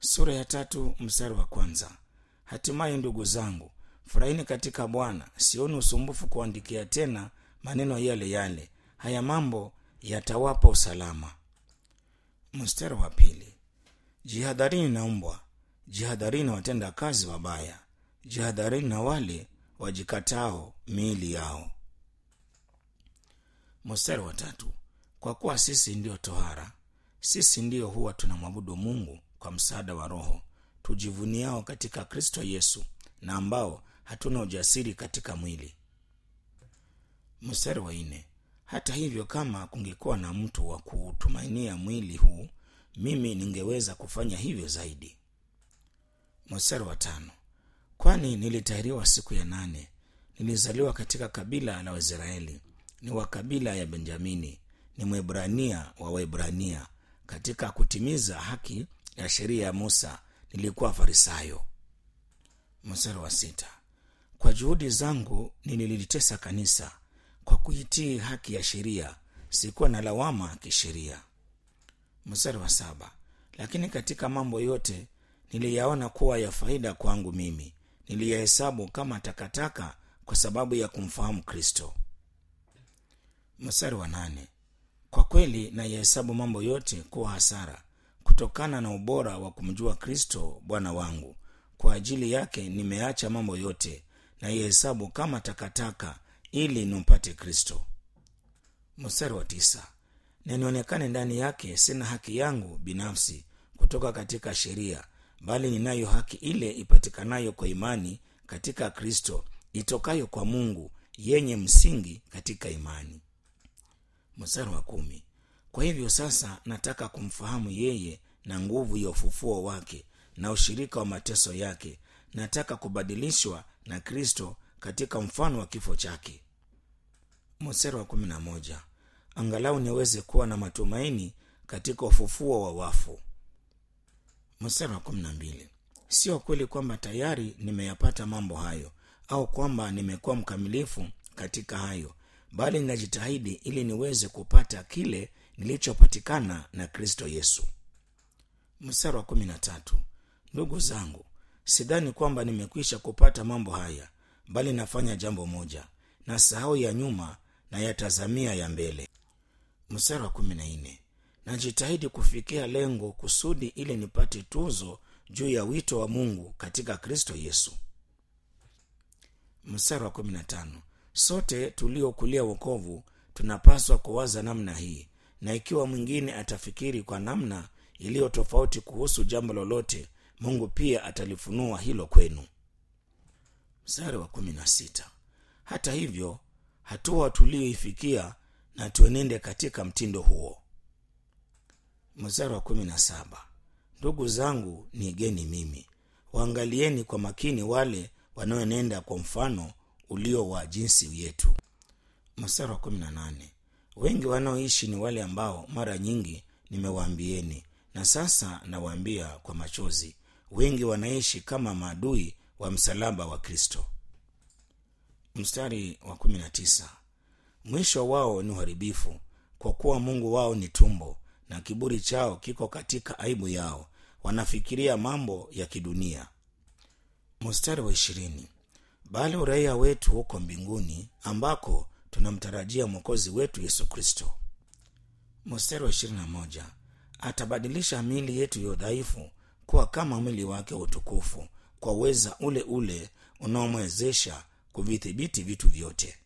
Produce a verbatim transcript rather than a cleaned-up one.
Sura ya tatu mstari wa kwanza. Hatimaye ndugu zangu, furahini katika Bwana. Sioni usumbufu kuandikia tena maneno yale yale. Haya mambo yatawapa usalama. Mstari wa pili. Jihadharini na mbwa, jihadharini watenda kazi wabaya, jihadharini na wale wajikatao miili yao. Mstari wa tatu. Kwa kuwa sisi ndio tohara, sisi ndio huwa tunamwabudu Mungu kwa msaada wa Roho, tujivuniao katika Kristo Yesu, na ambao hatuna ujasiri katika mwili. Mstari wa nne. Hata hivyo, kama kungekuwa na mtu wa kutumainia mwili huu, mimi ningeweza kufanya hivyo zaidi. Mstari wa tano. Kwani nilitahiriwa siku ya nane, nilizaliwa katika kabila la Waisraeli, ni wa kabila ya Benjamini, ni Mwebrania wa Waebrania. Katika kutimiza haki ya sheria ya Musa nilikuwa Farisayo. Mstari wa sita. Kwa juhudi zangu nililitesa kanisa, kwa kuitii haki ya sheria sikuwa na lawama kisheria. Mstari wa saba. Lakini katika mambo yote niliyaona kuwa ya faida kwangu mimi, niliyahesabu kama takataka kwa sababu ya kumfahamu Kristo. Mstari wa nane. Kwa kweli nayahesabu mambo yote kuwa hasara kutokana na ubora wa kumjua Kristo Bwana wangu. Kwa ajili yake nimeacha mambo yote, nayahesabu kama takataka ili nimpate Kristo. Mstari wa tisa. Na nionekane ndani yake sina haki yangu binafsi kutoka katika sheria, bali ninayo haki ile ipatikanayo kwa imani katika Kristo, itokayo kwa Mungu, yenye msingi katika imani. Mstari wa kumi. Kwa hivyo sasa nataka kumfahamu yeye na nguvu ya ufufuo wake na ushirika wa mateso yake, nataka kubadilishwa na Kristo katika mfano wa kifo chake. Mstari wa kumi na moja. Angalau niweze kuwa na matumaini katika ufufuo wa wafu. Mstari wa kumi na mbili. Sio kweli kwamba tayari nimeyapata mambo hayo au kwamba nimekuwa mkamilifu katika hayo, bali ninajitahidi ili niweze kupata kile nilichopatikana na Kristo Yesu. Mstari wa kumi na tatu. Ndugu zangu, sidhani kwamba nimekwisha kupata mambo haya, bali nafanya jambo moja, na sahau ya nyuma na yatazamia ya mbele. Mstari wa kumi na nne. Najitahidi kufikia lengo kusudi ili nipate tuzo juu ya wito wa Mungu katika Kristo Yesu. Mstari wa kumi na tano. Sote tuliokulia wokovu tunapaswa kuwaza namna hii, na ikiwa mwingine atafikiri kwa namna iliyo tofauti kuhusu jambo lolote, Mungu pia atalifunua hilo kwenu. Mstari wa kumi na sita. Hata hivyo, hatua tulioifikia na tuenende katika mtindo huo. Mstari wa kumi na saba. Ndugu zangu, niigeni mimi, waangalieni kwa makini wale wanaoenenda kwa mfano ulio wa jinsi yetu. Mstari wa kumi na nane. Wengi wanaoishi ni wale ambao mara nyingi nimewaambieni, na sasa nawaambia kwa machozi, wengi wanaishi kama maadui wa msalaba wa Kristo. Mstari wa kumi na tisa. Mwisho wao ni uharibifu, kwa kuwa Mungu wao ni tumbo, na kiburi chao kiko katika aibu yao, wanafikiria mambo ya kidunia. Mstari wa ishirini. Bali uraia wetu huko mbinguni, ambako tunamtarajia Mwokozi wetu Yesu Kristo. Mstari wa ishirini na moja. Atabadilisha miili yetu ya udhaifu kuwa kama mwili wake utukufu, kwa uweza ule ule unaomwezesha kuvithibiti vitu vyote.